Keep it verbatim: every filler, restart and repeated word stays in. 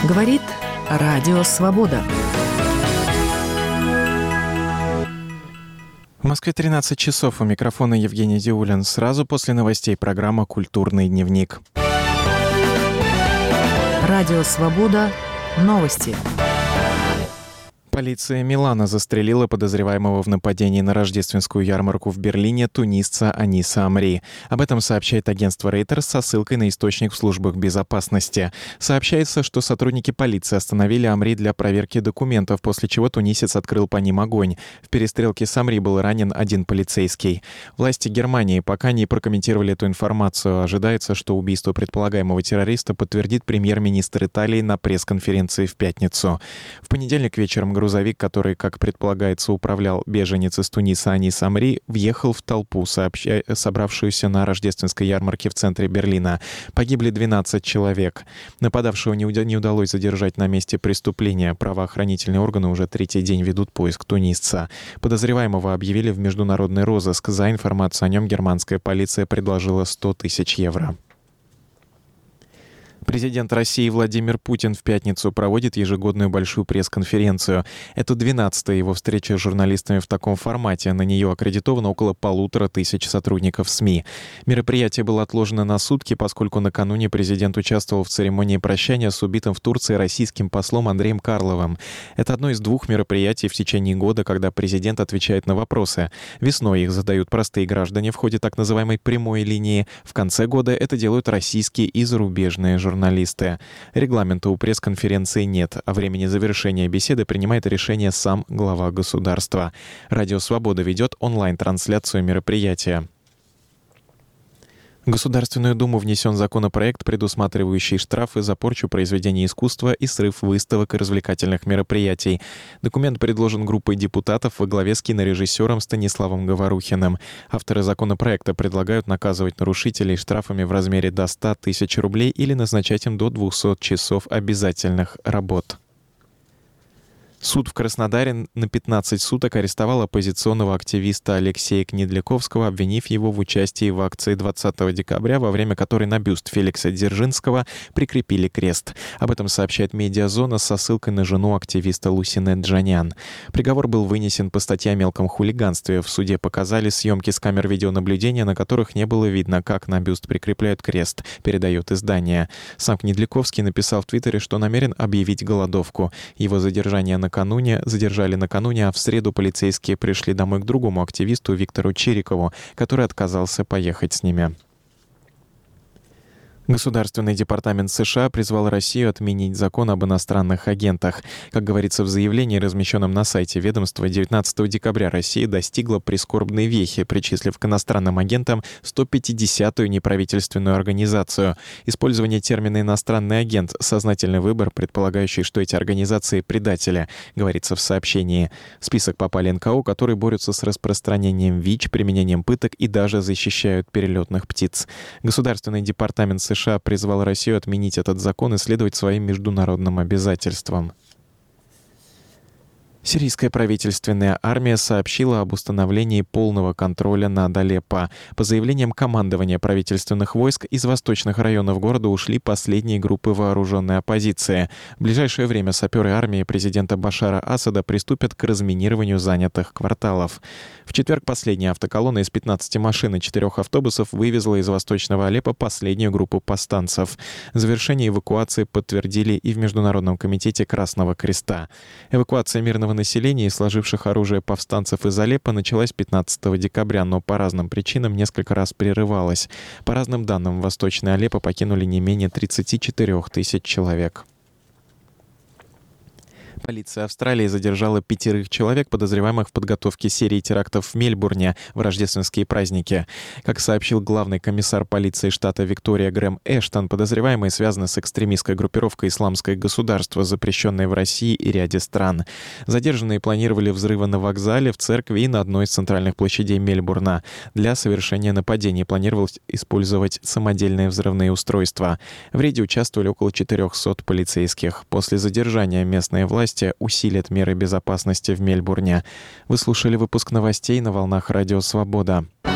Говорит Радио Свобода. В Москве тринадцать часов. У микрофона Евгений Диулин. Сразу после новостей программа «Культурный дневник». Радио Свобода. Новости. Полиция Милана застрелила подозреваемого в нападении на рождественскую ярмарку в Берлине тунисца Аниса Амри. Об этом сообщает агентство Reuters со ссылкой на источник в службах безопасности. Сообщается, что сотрудники полиции остановили Амри для проверки документов, после чего тунисец открыл по ним огонь. В перестрелке с Амри был ранен один полицейский. Власти Германии пока не прокомментировали эту информацию. Ожидается, что убийство предполагаемого террориста подтвердит премьер-министр Италии на пресс-конференции в пятницу. В понедельник вечером грузовик, который, как предполагается, управлял беженец из Туниса Анис Амри, въехал в толпу, сообща... собравшуюся на рождественской ярмарке в центре Берлина. Погибли двенадцать человек. Нападавшего не, уд... не удалось задержать на месте преступления. Правоохранительные органы уже третий день ведут поиск тунисца. Подозреваемого объявили в международный розыск. За информацию о нем германская полиция предложила сто тысяч евро. Президент России Владимир Путин в пятницу проводит ежегодную большую пресс-конференцию. Это двенадцатая его встреча с журналистами в таком формате. На нее аккредитовано около полутора тысяч сотрудников СМИ. Мероприятие было отложено на сутки, поскольку накануне президент участвовал в церемонии прощания с убитым в Турции российским послом Андреем Карловым. Это одно из двух мероприятий в течение года, когда президент отвечает на вопросы. Весной их задают простые граждане в ходе так называемой прямой линии. В конце года это делают российские и зарубежные журналисты. журналисты. Регламента у пресс-конференции нет, а времени завершения беседы принимает решение сам глава государства. Радио «Свобода» ведет онлайн-трансляцию мероприятия. В Государственную Думу внесен законопроект, предусматривающий штрафы за порчу произведений искусства и срыв выставок и развлекательных мероприятий. Документ предложен группой депутатов во главе с кинорежиссером Станиславом Говорухиным. Авторы законопроекта предлагают наказывать нарушителей штрафами в размере до ста тысяч рублей или назначать им до двухсот часов обязательных работ. Суд в Краснодаре на пятнадцать суток арестовал оппозиционного активиста Алексея Кнедляковского, обвинив его в участии в акции двадцатого декабря, во время которой на бюст Феликса Дзержинского прикрепили крест. Об этом сообщает «Медиазона» со ссылкой на жену активиста Лусинэ Джанян. Приговор был вынесен по статье о мелком хулиганстве. В суде показали съемки с камер видеонаблюдения, на которых не было видно, как на бюст прикрепляют крест, передает издание. Сам Кнедляковский написал в Твиттере, что намерен объявить голодовку. Его задержание на Накануне, задержали накануне, а в среду полицейские пришли домой к другому активисту Виктору Чирикову, который отказался поехать с ними. Государственный департамент США призвал Россию отменить закон об иностранных агентах. Как говорится в заявлении, размещенном на сайте ведомства, девятнадцатого декабря Россия достигла прискорбной вехи, причислив к иностранным агентам сто пятидесятую неправительственную организацию. Использование термина «иностранный агент» — сознательный выбор, предполагающий, что эти организации — предатели, говорится в сообщении. В список попали эн ка о, которые борются с распространением ВИЧ, применением пыток и даже защищают перелетных птиц. Государственный департамент США США призвал Россию отменить этот закон и следовать своим международным обязательствам. Сирийская правительственная армия сообщила об установлении полного контроля над Алеппо. По заявлениям командования правительственных войск, из восточных районов города ушли последние группы вооруженной оппозиции. В ближайшее время саперы армии президента Башара Асада приступят к разминированию занятых кварталов. В четверг последняя автоколонна из пятнадцати машин и четырех автобусов вывезла из восточного Алеппо последнюю группу повстанцев. Завершение эвакуации подтвердили и в Международном комитете Красного Креста. Эвакуация мирного населения и сложивших оружие повстанцев из Алеппо началась пятнадцатого декабря, но по разным причинам несколько раз прерывалась. По разным данным, Восточный Алеппо покинули не менее тридцати четырёх тысяч человек. Полиция Австралии задержала пятерых человек, подозреваемых в подготовке серии терактов в Мельбурне в рождественские праздники. Как сообщил главный комиссар полиции штата Виктория Грэм Эштон, подозреваемые связаны с экстремистской группировкой «Исламское государство», запрещенной в России и ряде стран. Задержанные планировали взрывы на вокзале, в церкви и на одной из центральных площадей Мельбурна. Для совершения нападений планировалось использовать самодельные взрывные устройства. В рейде участвовали около четырехсот полицейских. После задержания местные власти усилят меры безопасности в Мельбурне. Вы слушали выпуск новостей на волнах Радио Свобода.